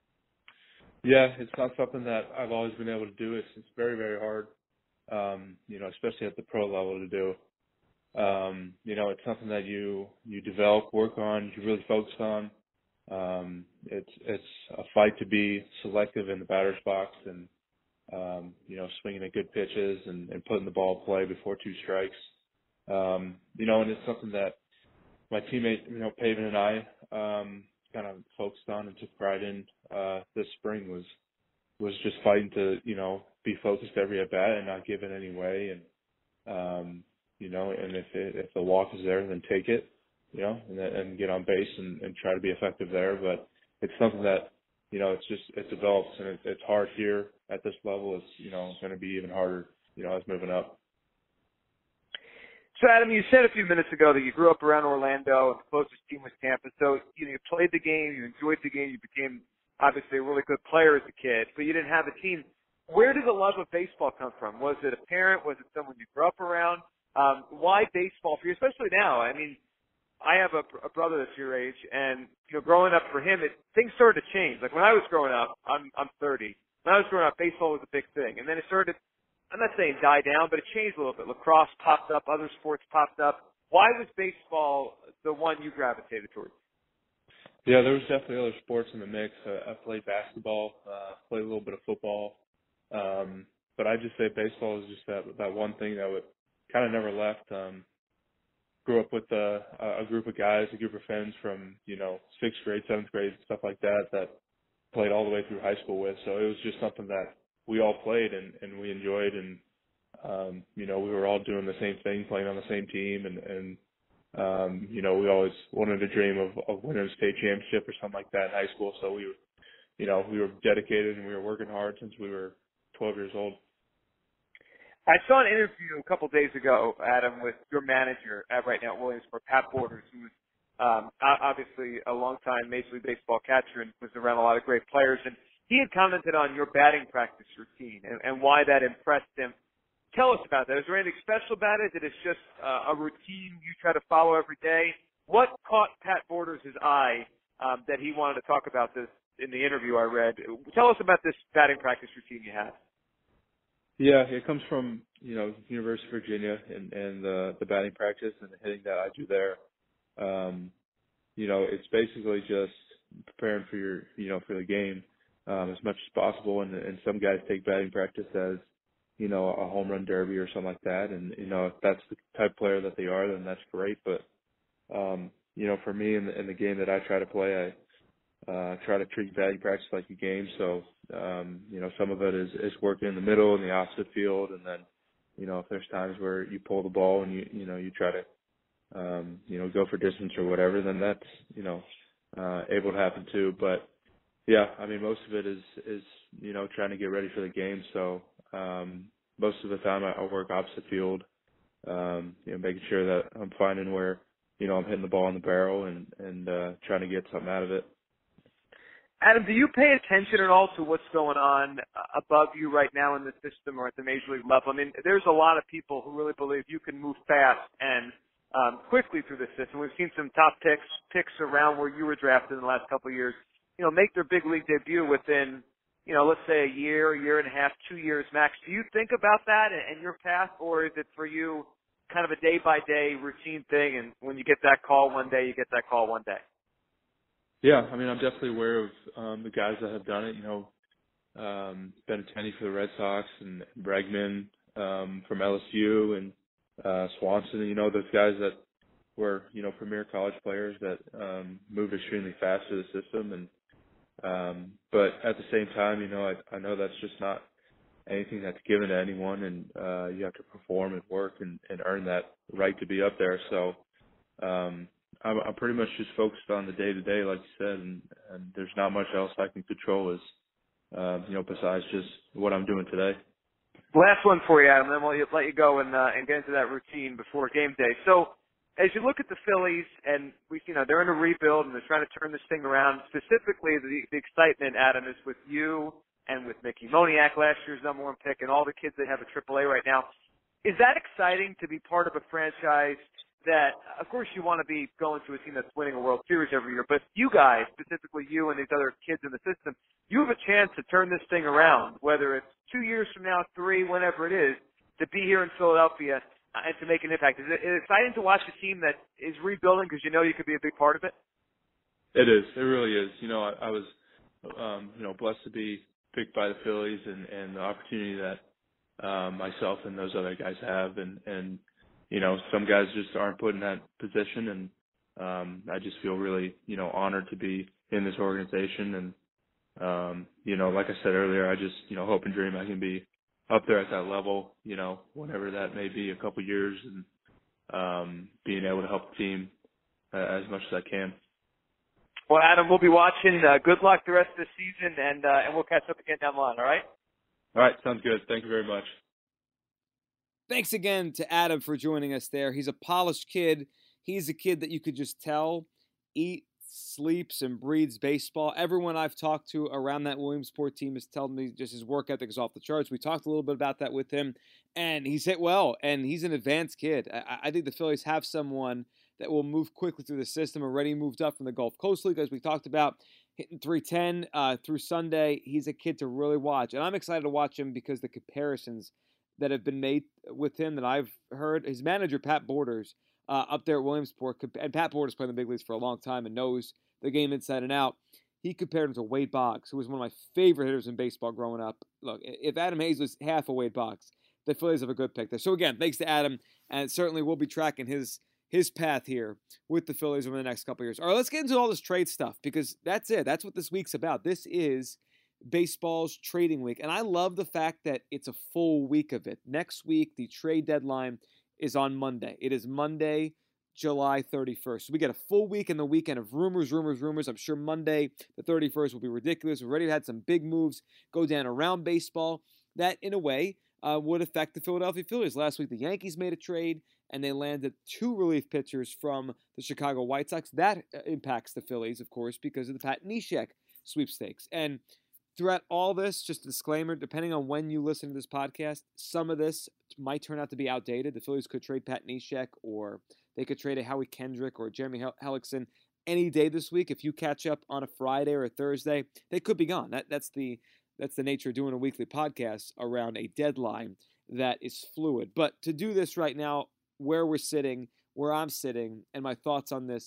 Yeah, it's not something that I've always been able to do. It's very, very hard. Especially at the pro level to do. It's something that you develop, work on, you really focus on. It's a fight to be selective in the batter's box and, swinging at good pitches and putting the ball in play before 2 strikes. And it's something that my teammate, Pavin and I, kind of focused on and took pride in, this spring was just fighting to, be focused every at bat and not give it any way. And, and if the walk is there, then take it, and get on base and try to be effective there. But it's something that, it develops and it's hard here at this level. It's, going to be even harder, as moving up. So, Adam, you said a few minutes ago that you grew up around Orlando and the closest team was Tampa. So, you played the game, you enjoyed the game, you became obviously a really good player as a kid, but you didn't have a team. Where did the love of baseball come from? Was it a parent? Was it someone you grew up around? Why baseball for you, especially now? I mean, I have a brother that's your age, and growing up for him, things started to change. Like when I was growing up, I'm 30. When I was growing up, baseball was a big thing, and then it started. I'm not saying die down, but it changed a little bit. Lacrosse popped up, other sports popped up. Why was baseball the one you gravitated towards? Yeah, there was definitely other sports in the mix. I played basketball, played a little bit of football, but I'd just say baseball was just that one thing that would kind of never left. Grew up with a group of guys, a group of friends from 6th grade, 7th grade, stuff like that played all the way through high school with. So it was just something that we all played and we enjoyed, and we were all doing the same thing, playing on the same team, and we always wanted to dream of winning a state championship or something like that in high school. So we were dedicated and we were working hard since we were 12 years old. I saw an interview a couple days ago, Adam, with your manager right now at Williamsport, Pat Borders, who was obviously a longtime Major League Baseball catcher and was around a lot of great players. And he had commented on your batting practice routine and why that impressed him. Tell us about that. Is there anything special about it? That it's just a routine you try to follow every day? What caught Pat Borders' eye that he wanted to talk about this in the interview I read? Tell us about this batting practice routine you have. Yeah, it comes from, University of Virginia and the batting practice and the hitting that I do there. It's basically just preparing for for the game. as much as possible. And some guys take batting practice as, you know, a home run derby or something like that. And, you know, if that's the type of player that they are, then that's great. But, you know, for me in the game that I try to play, I try to treat batting practice like a game. So, you know, some of it is working in the middle and the opposite field. And then, you know, if there's times where you pull the ball and you know, you try to, you know, go for distance or whatever, then that's, you know, able to happen too. But yeah, I mean, most of it is, you know, trying to get ready for the game. So, most of the time I work opposite field, you know, making sure that I'm finding where, you know, I'm hitting the ball in the barrel and trying to get something out of it. Adam, do you pay attention at all to what's going on above you right now in the system or at the major league level? I mean, there's a lot of people who really believe you can move fast and quickly through the system. We've seen some top picks around where you were drafted in the last couple of years, you know, make their big league debut within, you know, let's say a year and a half, 2 years max. Do you think about that and your path, or is it for you kind of a day-by-day routine thing, and when you get that call one day, you get that call one day? Yeah, I mean, I'm definitely aware of the guys that have done it. You know, Benintendi for the Red Sox and Bregman from LSU and Swanson. You know, those guys that were, you know, premier college players that moved extremely fast through the system. And but at the same time, you know, I know that's just not anything that's given to anyone, and you have to perform and work and earn that right to be up there. So I'm pretty much just focused on the day to day, like you said, and there's not much else I can control you know, besides just what I'm doing today. Last one for you, Adam, then we'll let you go and get into that routine before game day. So as you look at the Phillies, and you know, they're in a rebuild and they're trying to turn this thing around, specifically the excitement, Adam, is with you and with Mickey Moniak, last year's number one pick, and all the kids that have a AAA right now. Is that exciting to be part of a franchise that, of course, you want to be going to a team that's winning a World Series every year, but you guys, specifically you and these other kids in the system, you have a chance to turn this thing around, whether it's 2 years from now, 3, whenever it is, to be here in Philadelphia and to make an impact. Is it exciting to watch a team that is rebuilding because you know you could be a big part of it? It is. It really is. You know, I was, you know, blessed to be picked by the Phillies and the opportunity that myself and those other guys have, and you know, some guys just aren't put in that position, and I just feel really, you know, honored to be in this organization. And you know, like I said earlier, I just, you know, hope and dream I can be up there at that level, you know, whenever that may be, a couple years, and being able to help the team as much as I can. Well, Adam, we'll be watching. Good luck the rest of the season, and we'll catch up again down the line, all right? All right, sounds good. Thank you very much. Thanks again to Adam for joining us there. He's a polished kid. He's a kid that you could just tell eats, sleeps, and breathes baseball. Everyone I've talked to around that Williamsport team has told me just his work ethic is off the charts. We talked a little bit about that with him, and he's hit well, and he's an advanced kid. I think the Phillies have someone that will move quickly through the system, already moved up from the Gulf Coast League, as we talked about, hitting 310 through Sunday. He's a kid to really watch, and I'm excited to watch him because the comparisons that have been made with him that I've heard. His manager, Pat Borders, up there at Williamsport, and Pat Borders played in the big leagues for a long time and knows the game inside and out. He compared him to Wade Boggs, who was one of my favorite hitters in baseball growing up. Look, if Adam Hayes was half of Wade Boggs, the Phillies have a good pick there. So again, thanks to Adam, and certainly we'll be tracking his path here with the Phillies over the next couple of years. All right, let's get into all this trade stuff because that's it. That's what this week's about. This is baseball's trading week, and I love the fact that it's a full week of it. Next week, the trade deadline is on Monday. It is Monday, July 31st. So we get a full week and the weekend of rumors. I'm sure Monday, the 31st, will be ridiculous. We've already had some big moves go down around baseball that, in a way, would affect the Philadelphia Phillies. Last week, the Yankees made a trade, and they landed 2 relief pitchers from the Chicago White Sox. That impacts the Phillies, of course, because of the Pat Neshek sweepstakes. And throughout all this, just a disclaimer, depending on when you listen to this podcast, some of this might turn out to be outdated. The Phillies could trade Pat Neshek, or they could trade a Howie Kendrick or Jeremy Hellickson any day this week. If you catch up on a Friday or a Thursday, they could be gone. That's the nature of doing a weekly podcast around a deadline that is fluid. But to do this right now, where we're sitting, where I'm sitting, and my thoughts on this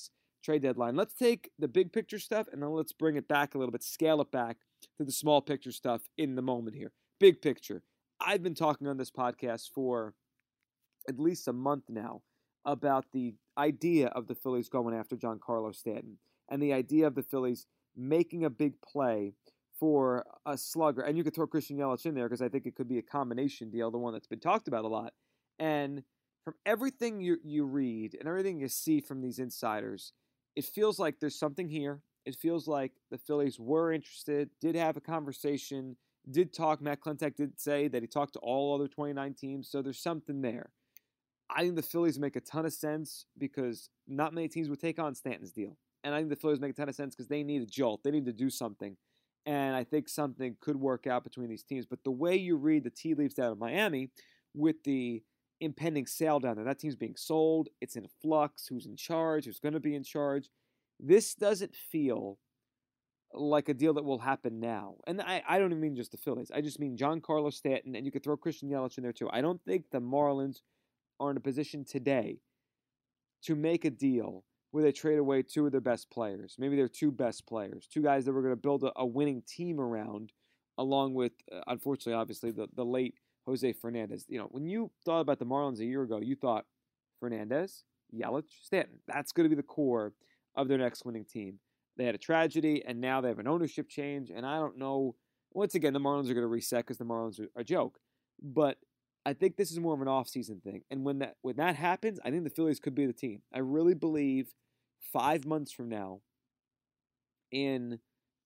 trade deadline. Let's take the big picture stuff and then let's bring it back a little bit, scale it back to the small picture stuff in the moment here. Big picture. I've been talking on this podcast for at least a month now about the idea of the Phillies going after Giancarlo Stanton and the idea of the Phillies making a big play for a slugger. And you could throw Christian Yelich in there because I think it could be a combination deal, the one that's been talked about a lot. And from everything you read and everything you see from these insiders, it feels like there's something here. It feels like the Phillies were interested, did have a conversation, did talk. Matt Klentak did say that he talked to all other 29 teams, so there's something there. I think the Phillies make a ton of sense because not many teams would take on Stanton's deal. And I think the Phillies make a ton of sense because they need a jolt. They need to do something. And I think something could work out between these teams. But the way you read the tea leaves down in Miami with the impending sale down there, that team's being sold, it's in flux, who's in charge, who's going to be in charge. This doesn't feel like a deal that will happen now. And I don't even mean just the Phillies. I just mean Giancarlo Stanton, and you could throw Christian Yelich in there too. I don't think the Marlins are in a position today to make a deal where they trade away two of their best players. Maybe their two best players, two guys that were going to build a winning team around, along with, unfortunately, obviously, the late Jose Fernandez. You know, when you thought about the Marlins a year ago, you thought Fernandez, Yelich, Stanton. That's going to be the core of their next winning team. They had a tragedy, and now they have an ownership change, and I don't know. Once again, the Marlins are going to reset because the Marlins are a joke. But I think this is more of an off-season thing. And when that happens, I think the Phillies could be the team. I really believe 5 months from now, in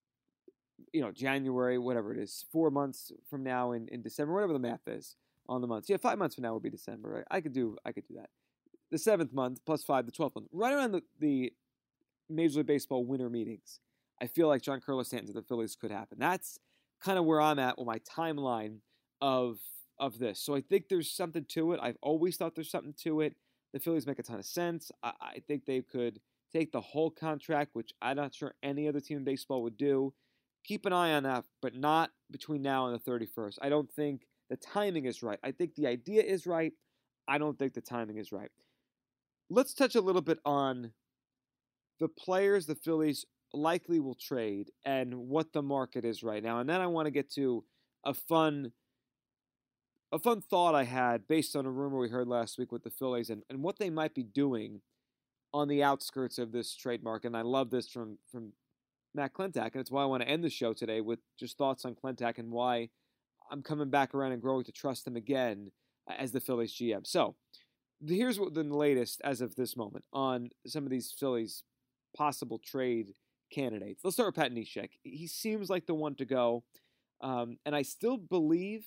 January, whatever it is, 4 months from now in December, whatever the math is on the months. Yeah, 5 months from now would be December, right? I could do that. The 7th month plus 5, the 12th month, right around the Major League Baseball winter meetings, I feel like Giancarlo Stanton to the Phillies could happen. That's kind of where I'm at with my timeline of this. So I think there's something to it. I've always thought there's something to it. The Phillies make a ton of sense. I think they could take the whole contract, which I'm not sure any other team in baseball would do. Keep an eye on that, but not between now and the 31st. I don't think the timing is right. I think the idea is right. I don't think the timing is right. Let's touch a little bit on the players the Phillies likely will trade and what the market is right now. And then I want to get to a fun thought I had based on a rumor we heard last week with the Phillies and what they might be doing on the outskirts of this trade market. And I love this from Matt Klentak, and it's why I want to end the show today with just thoughts on Klentak and why I'm coming back around and growing to trust him again as the Phillies GM. So here's what the latest as of this moment on some of these Phillies possible trade candidates. Let's start with Pat Neshek. He seems like the one to go, and I still believe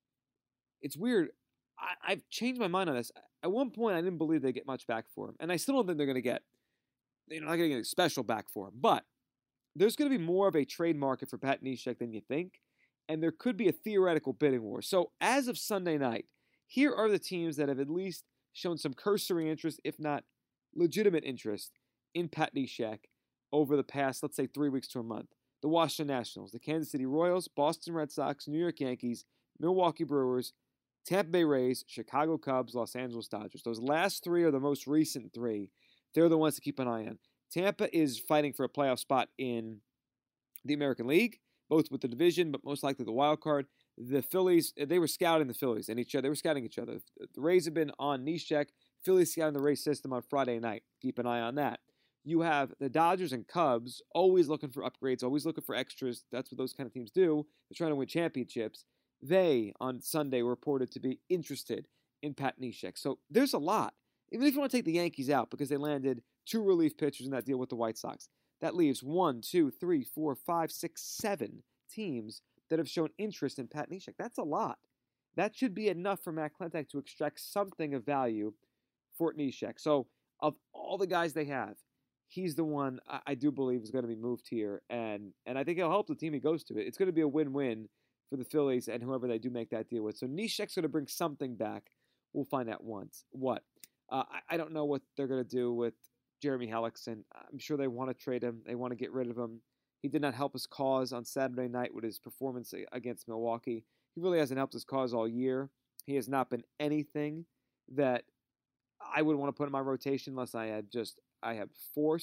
it's weird. I've changed my mind on this. At one point, I didn't believe they'd get much back for him, and I still don't think they're going to get. They're not going to get anything special back for him, but there's going to be more of a trade market for Pat Neshek than you think, and there could be a theoretical bidding war. So as of Sunday night, here are the teams that have at least shown some cursory interest, if not legitimate interest, in Pat Neshek over the past, let's say, 3 weeks to a month. The Washington Nationals, the Kansas City Royals, Boston Red Sox, New York Yankees, Milwaukee Brewers, Tampa Bay Rays, Chicago Cubs, Los Angeles Dodgers. Those last three are the most recent three. They're the ones to keep an eye on. Tampa is fighting for a playoff spot in the American League, both with the division, but most likely the wild card. The Phillies, they were scouting the Phillies and each other. They were scouting each other. The Rays have been on Neshek. Phillies scouting the Rays system on Friday night. Keep an eye on that. You have the Dodgers and Cubs always looking for upgrades, always looking for extras. That's what those kind of teams do. They're trying to win championships. They, on Sunday, were reported to be interested in Pat Neshek. So there's a lot. Even if you want to take the Yankees out because they landed 2 relief pitchers in that deal with the White Sox, that leaves 1, 2, 3, 4, 5, 6, 7 teams that have shown interest in Pat Neshek. That's a lot. That should be enough for Matt Klentak to extract something of value for Neshek. So of all the guys they have, he's the one I do believe is going to be moved here, and I think it'll help the team he goes to. It's going to be a win-win for the Phillies and whoever they do make that deal with. So Neshek's going to bring something back. We'll find out what. I don't know what they're going to do with Jeremy Hellickson. I'm sure they want to trade him. They want to get rid of him. He did not help his cause on Saturday night with his performance against Milwaukee. He really hasn't helped his cause all year. He has not been anything that I would want to put in my rotation unless I have forced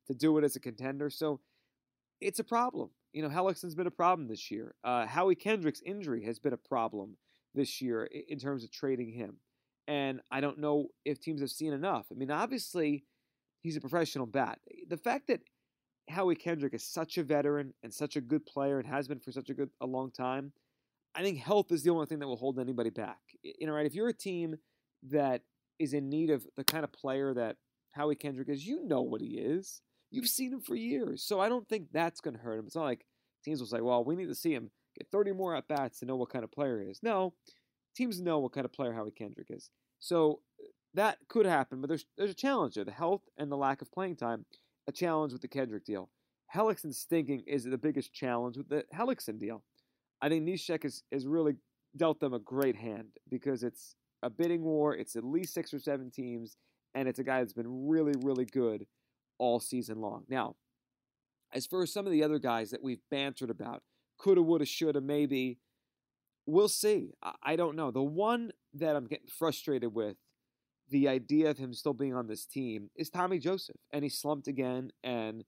to do it as a contender. So it's a problem. Hellickson's been a problem this year. Howie Kendrick's injury has been a problem this year in terms of trading him. And I don't know if teams have seen enough. I mean, obviously, he's a professional bat. The fact that Howie Kendrick is such a veteran and such a good player and has been for such a long time, I think health is the only thing that will hold anybody back. Right? If you're a team that is in need of the kind of player that Howie Kendrick is, you know what he is. You've seen him for years. So I don't think that's going to hurt him. It's not like teams will say, well, we need to see him get 30 more at-bats to know what kind of player he is. No, teams know what kind of player Howie Kendrick is. So that could happen, but there's a challenge there. The health and the lack of playing time, a challenge with the Kendrick deal. Hellickson stinking is the biggest challenge with the Hellickson deal. I think Neshek has really dealt them a great hand because it's a bidding war. It's at least 6 or 7 teams, and it's a guy that's been really, really good all season long. Now, as for some of the other guys that we've bantered about, coulda, woulda, shoulda, maybe, we'll see. I don't know. The one that I'm getting frustrated with, the idea of him still being on this team, is Tommy Joseph. And he slumped again. And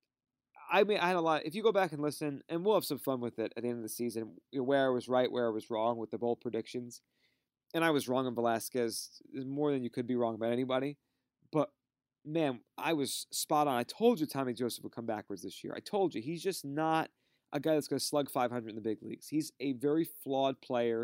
I had a lot. If you go back and listen, and we'll have some fun with it at the end of the season, where I was right, where I was wrong with the bold predictions. And I was wrong on Velasquez more than you could be wrong about anybody. But, man, I was spot on. I told you Tommy Joseph would come backwards this year. I told you. He's just not a guy that's going to slug 500 in the big leagues. He's a very flawed player.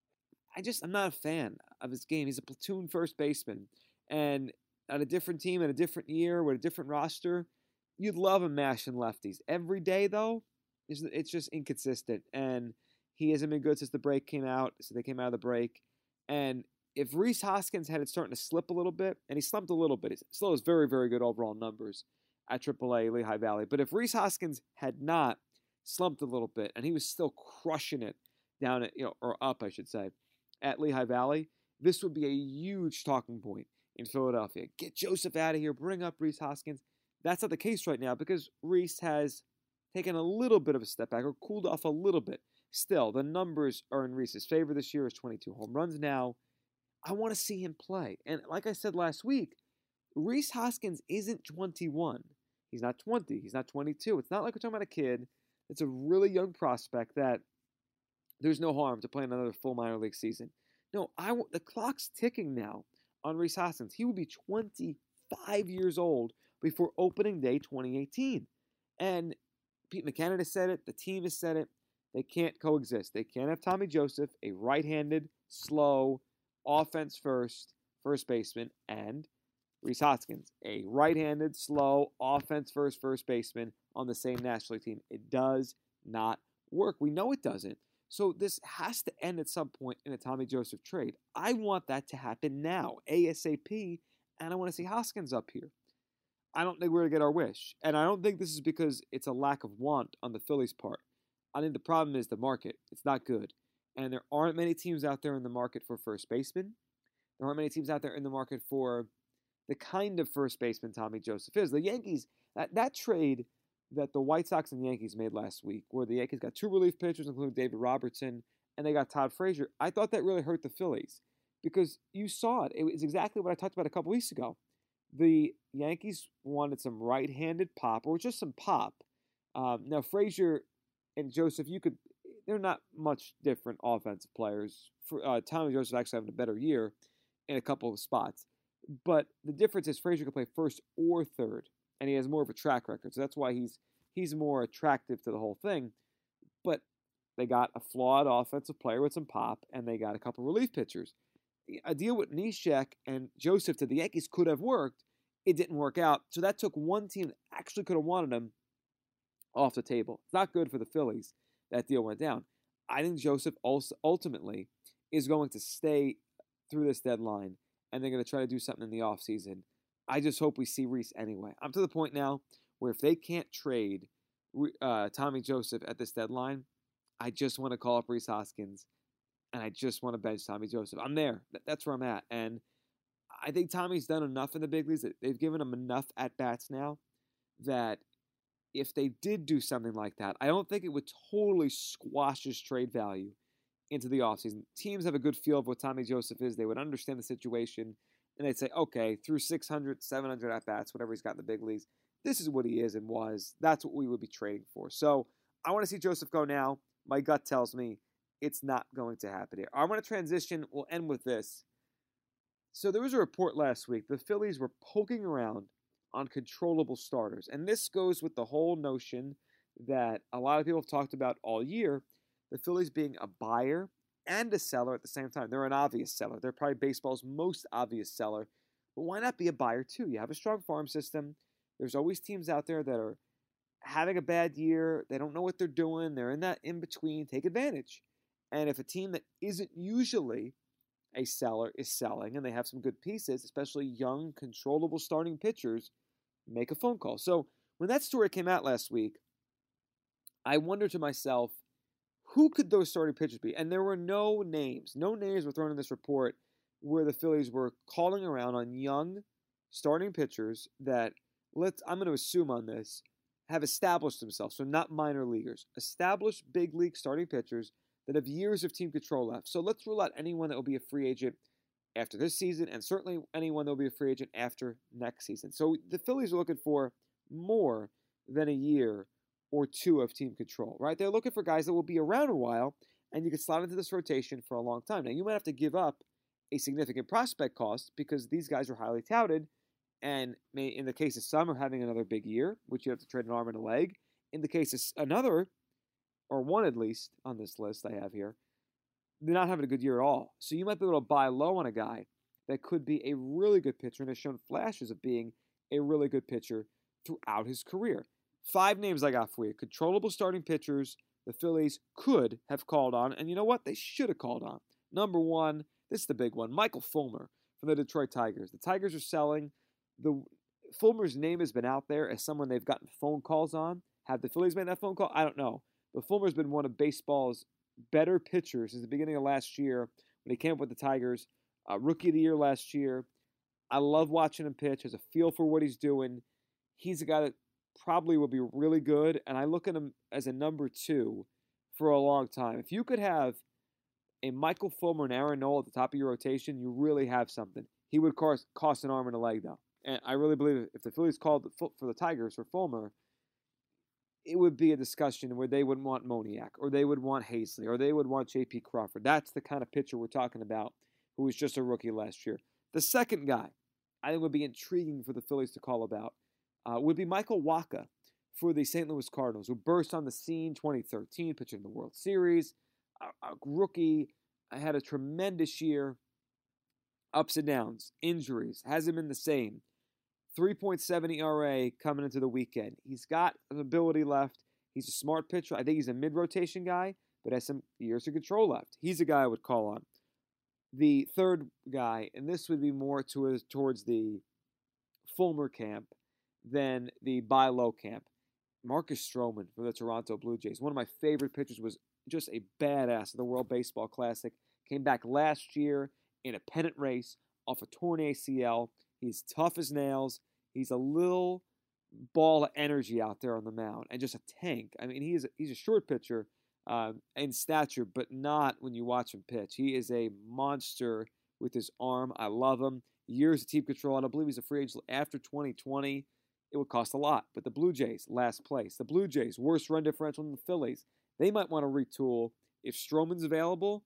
I'm not a fan of his game. He's a platoon first baseman. And on a different team in a different year with a different roster, you'd love him mashing lefties. Every day, though, it's just inconsistent. And he hasn't been good since the break came out. So they came out of the break. And if Rhys Hoskins had it starting to slip a little bit, and he slumped a little bit, he still has very, very good overall numbers at AAA, Lehigh Valley. But if Rhys Hoskins had not slumped a little bit, and he was still crushing it down at, or up, I should say, at Lehigh Valley, this would be a huge talking point in Philadelphia. Get Joseph out of here, bring up Rhys Hoskins. That's not the case right now because Rhys has taken a little bit of a step back or cooled off a little bit. Still, the numbers are in Rhys's favor this year. Is 22 home runs now. I want to see him play. And like I said last week, Rhys Hoskins isn't 21. He's not 20. He's not 22. It's not like we're talking about a kid. It's a really young prospect that there's no harm to play another full minor league season. No, the clock's ticking now on Rhys Hoskins. He will be 25 years old before opening day 2018. And Pete McKinnon has said it. The team has said it. They can't coexist. They can't have Tommy Joseph, a right-handed, slow, offense-first baseman, and Rhys Hoskins, a right-handed, slow, offense-first baseman on the same National League team. It does not work. We know it doesn't. So this has to end at some point in a Tommy Joseph trade. I want that to happen now, ASAP, and I want to see Hoskins up here. I don't think we're going to get our wish. And I don't think this is because it's a lack of want on the Phillies' part. I think the problem is the market. It's not good. And there aren't many teams out there in the market for first baseman. There aren't many teams out there in the market for the kind of first baseman Tommy Joseph is. The Yankees, that trade that the White Sox and Yankees made last week, where the Yankees got 2 relief pitchers, including David Robertson, and they got Todd Frazier, I thought that really hurt the Phillies because you saw it. It was exactly what I talked about a couple weeks ago. The Yankees wanted some right-handed pop, or just some pop. Now, Frazier and Joseph, they're not much different offensive players. Tommy Joseph actually having a better year in a couple of spots. But the difference is Frazier can play first or third, and he has more of a track record. So that's why he's more attractive to the whole thing. But they got a flawed offensive player with some pop, and they got a couple relief pitchers. A deal with Neshek and Joseph to the Yankees could have worked. It didn't work out. So that took one team that actually could have wanted him off the table. It's not good for the Phillies. That deal went down. I think Joseph also ultimately is going to stay through this deadline, and they're going to try to do something in the offseason. I just hope we see Rhys anyway. I'm to the point now where if they can't trade Tommy Joseph at this deadline, I just want to call up Rhys Hoskins, and I just want to bench Tommy Joseph. I'm there. That's where I'm at. And I think Tommy's done enough in the big leagues. They've given him enough at-bats now that if they did do something like that, I don't think it would totally squash his trade value into the offseason. Teams have a good feel of what Tommy Joseph is. They would understand the situation, and they'd say, okay, through 600, 700 at-bats, whatever he's got in the big leagues, this is what he is and was. That's what we would be trading for. So I want to see Joseph go now. My gut tells me it's not going to happen here. I want to transition. We'll end with this. So there was a report last week. The Phillies were poking around on controllable starters. And this goes with the whole notion that a lot of people have talked about all year, the Phillies being a buyer and a seller at the same time. They're an obvious seller. They're probably baseball's most obvious seller. But why not be a buyer too? You have a strong farm system. There's always teams out there that are having a bad year. They don't know what they're doing. They're in that in-between. Take advantage. And if a team that isn't usually a seller is selling and they have some good pieces, especially young, controllable starting pitchers, make a phone call. So when that story came out last week, I wondered to myself, who could those starting pitchers be? And there were no names. No names were thrown in this report where the Phillies were calling around on young starting pitchers that, I'm going to assume on this, have established themselves. So not minor leaguers. Established big league starting pitchers that have years of team control left. So let's rule out anyone that will be a free agent after this season, and certainly anyone that will be a free agent after next season. So the Phillies are looking for more than a year or two of team control, right? They're looking for guys that will be around a while, and you can slot into this rotation for a long time. Now, you might have to give up a significant prospect cost because these guys are highly touted, and in the case of some, are having another big year, which you have to trade an arm and a leg. In the case of another, or one at least on this list I have here, they're not having a good year at all. So you might be able to buy low on a guy that could be a really good pitcher and has shown flashes of being a really good pitcher throughout his career. 5 names I got for you. Controllable starting pitchers the Phillies could have called on. And you know what? They should have called on. Number 1, this is the big one, Michael Fulmer from the Detroit Tigers. The Tigers are selling. Fulmer's name has been out there as someone they've gotten phone calls on. Have the Phillies made that phone call? I don't know. But Fulmer's been one of baseball's better pitchers since the beginning of last year when he came up with the Tigers. Rookie of the year last year. I love watching him pitch. Has a feel for what he's doing. He's a guy that probably will be really good, and I look at him as a number 2 for a long time. If you could have a Michael Fulmer and Aaron Nola at the top of your rotation, you really have something. He would cost an arm and a leg, though. And I really believe if the Phillies called for the Tigers for Fulmer, it would be a discussion where they would want Moniak, or they would want Hazley, or they would want J.P. Crawford. That's the kind of pitcher we're talking about, who was just a rookie last year. The second guy I think would be intriguing for the Phillies to call about would be Michael Wacha for the St. Louis Cardinals, who burst on the scene 2013, pitching the World Series. A rookie, had a tremendous year. Ups and downs, injuries, hasn't been the same. 3.7 ERA coming into the weekend. He's got an ability left. He's a smart pitcher. I think he's a mid-rotation guy, but has some years of control left. He's a guy I would call on. The third guy, and this would be more towards the Fulmer camp than the buy low camp, Marcus Stroman from the Toronto Blue Jays. One of my favorite pitchers, was just a badass at the World Baseball Classic. Came back last year in a pennant race off a torn ACL. He's tough as nails. He's a little ball of energy out there on the mound and just a tank. I mean, he's a short pitcher in stature, but not when you watch him pitch. He is a monster with his arm. I love him. Years of team control. I don't believe he's a free agent after 2020. It would cost a lot. But the Blue Jays, last place. The Blue Jays, worst run differential than the Phillies. They might want to retool. If Stroman's available,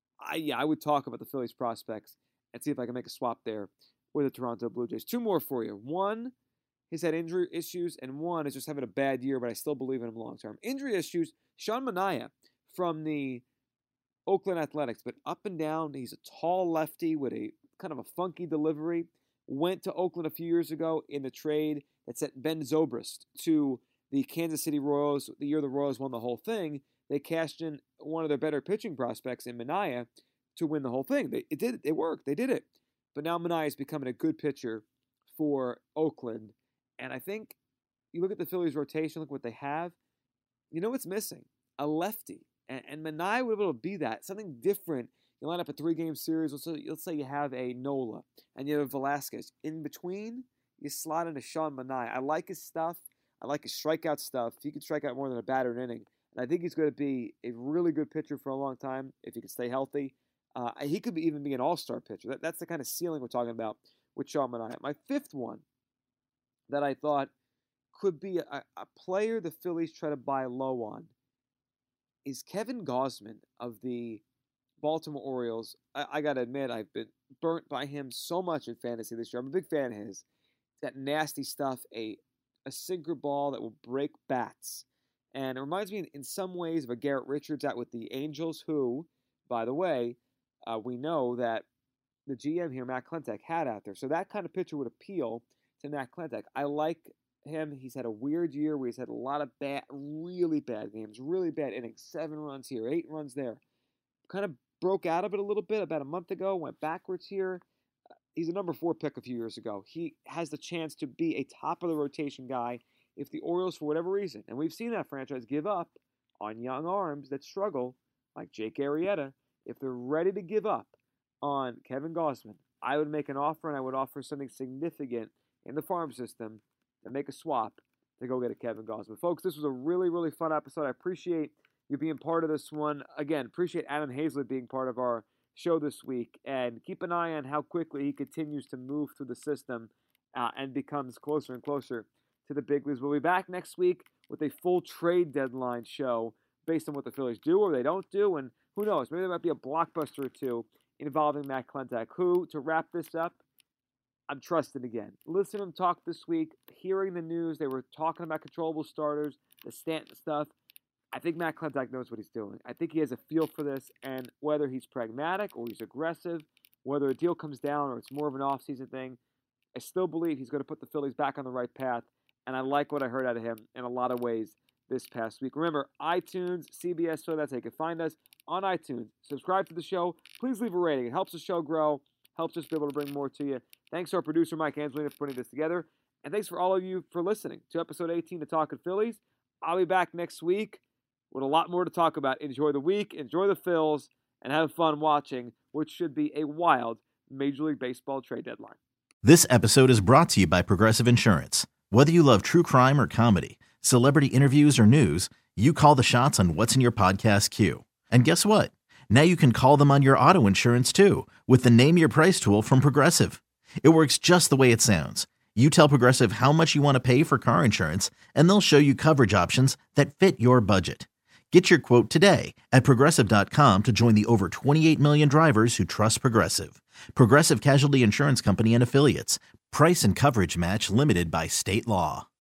I would talk about the Phillies prospects and see if I can make a swap there with the Toronto Blue Jays. 2 more for you. 1, he's had injury issues, and 1 is just having a bad year, but I still believe in him long term. Injury issues, Sean Manaea from the Oakland Athletics, but up and down. He's a tall lefty with a kind of a funky delivery. Went to Oakland a few years ago in the trade that sent Ben Zobrist to the Kansas City Royals. The year the Royals won the whole thing, they cashed in one of their better pitching prospects in Manaea to win the whole thing. It worked. They did it. But now Manaea is becoming a good pitcher for Oakland. And I think you look at the Phillies rotation, look what they have. You know what's missing? A lefty. And Manaea would be able to be that. Something different. You line up a 3-game series. Let's say you have a Nola and you have Velasquez. In between, you slot into Sean Manaea. I like his stuff. I like his strikeout stuff. He can strike out more than a battered inning. And I think he's going to be a really good pitcher for a long time if he can stay healthy. He could even be an all-star pitcher. That's the kind of ceiling we're talking about with Sean Manaea. My 5th one that I thought could be a player the Phillies try to buy low on is Kevin Gausman of the Baltimore Orioles. I got to admit, I've been burnt by him so much in fantasy this year. I'm a big fan of his. That nasty stuff, a sinker ball that will break bats. And it reminds me in some ways of a Garrett Richards out with the Angels, who, by the way, we know that the GM here, Matt Klentak, had out there. So that kind of pitcher would appeal to Matt Klentak. I like him. He's had a weird year where he's had a lot of really bad games, really bad innings. 7 runs here, 8 runs there. Kind of broke out of it a little bit about a month ago, went backwards here. He's a number 4 pick a few years ago. He has the chance to be a top-of-the-rotation guy if the Orioles, for whatever reason, and we've seen that franchise give up on young arms that struggle, like Jake Arrieta. If they're ready to give up on Kevin Gausman, I would make an offer, and I would offer something significant in the farm system to make a swap to go get a Kevin Gausman. Folks, this was a really, really fun episode. I appreciate you being part of this one. Again, appreciate Adam Hazlett being part of our show this week, and keep an eye on how quickly he continues to move through the system and becomes closer and closer to the big leagues. We'll be back next week with a full trade deadline show based on what the Phillies do or they don't do, and who knows, maybe there might be a blockbuster or two involving Matt Klentak, who, to wrap this up, I'm trusting again. Listening to him talk this week, hearing the news, they were talking about controllable starters, the Stanton stuff. I think Matt Klentak knows what he's doing. I think he has a feel for this, and whether he's pragmatic or he's aggressive, whether a deal comes down or it's more of an offseason thing, I still believe he's going to put the Phillies back on the right path, and I like what I heard out of him in a lot of ways this past week. Remember, iTunes, CBS, so that's how you can find us on iTunes. Subscribe to the show. Please leave a rating. It helps the show grow, helps us be able to bring more to you. Thanks to our producer, Mike Angelina, for putting this together, and thanks for all of you for listening to episode 18 of Talkin' Phillies. I'll be back next week with a lot more to talk about. Enjoy the week, enjoy the Phils, and have fun watching what should be a wild Major League Baseball trade deadline. This episode is brought to you by Progressive Insurance. Whether you love true crime or comedy, celebrity interviews or news, you call the shots on what's in your podcast queue. And guess what? Now you can call them on your auto insurance too with the Name Your Price tool from Progressive. It works just the way it sounds. You tell Progressive how much you want to pay for car insurance, and they'll show you coverage options that fit your budget. Get your quote today at Progressive.com to join the over 28 million drivers who trust Progressive. Progressive Casualty Insurance Company and Affiliates. Price and coverage match limited by state law.